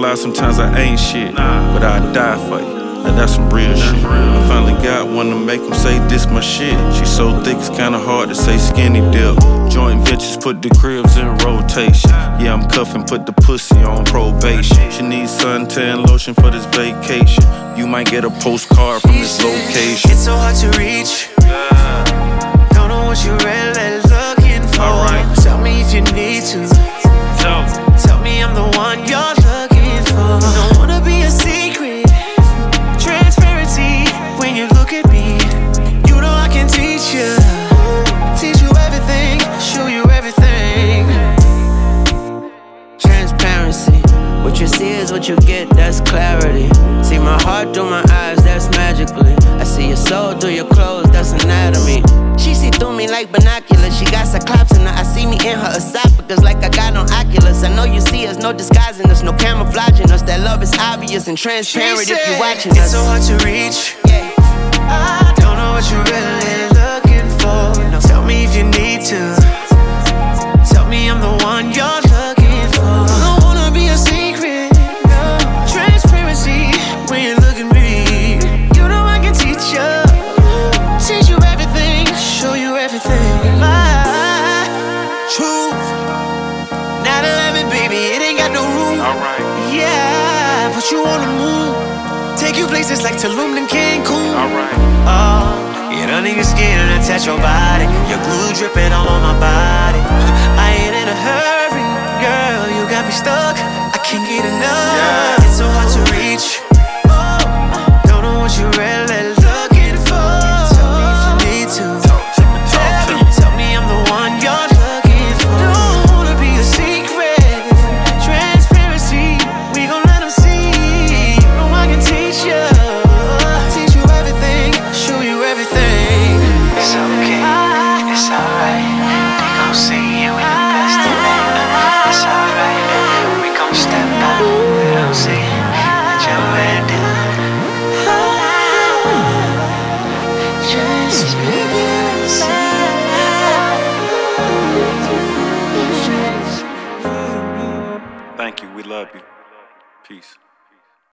lie, sometimes I ain't shit, but I'd die for you. Now that's some real shit. I finally got one to make him say this my shit. She so thick it's kinda hard to say skinny dip. Joint ventures put the cribs in rotation. Yeah, I'm cuffing, put the pussy on probation. She needs suntan lotion for this vacation. You might get a postcard from this location. It's so hard to reach. Don't know what you're really looking for. Tell me if you need to. Tell me I'm the one you're looking for. Don't wanna be a secret. Transparency when you look at me. You know I can teach you. Teach you everything, show you everything. Transparency. What you see is what you get, that's clarity. See my heart through my eyes, that's magically. I see your soul through your clothes, that's anatomy. She see through me like binoculars. She got cyclops in her. I see me in her esophagus like I got on Oculus. I know you see us, no disguising us, no camouflaging us. That love is obvious and transparent if you're watching us. It's so hard to reach. Yeah. I don't know what you're really looking for. No. Tell me if you need to. Tell me I'm the one you're looking for. I don't wanna be a secret. No. Transparency when you look at me. You know I can teach you. Teach you everything, show you everything. My truth. 9/11, baby, it ain't got no room. Alright. Yeah, put you on the moon. Take you places like Tulum and Cancun. Alright. Oh, get under your skin and touch your body. Your glue dripping all on my body. I ain't in a hurry, girl, you got me stuck. I can't get enough. Yeah. It's so hard to reach. Don't know what you're really looking for. Tell me if you need to. Tell me I'm the one you're looking for. Don't wanna be a secret. Transparency, we gon' let them see. No, I can teach you. Teach you everything, show you everything. It's okay, it's alright. They gon' see you in the best of me. It's alright, we gon' step out. They don't see that you're ready. Thank you, we love you. Peace.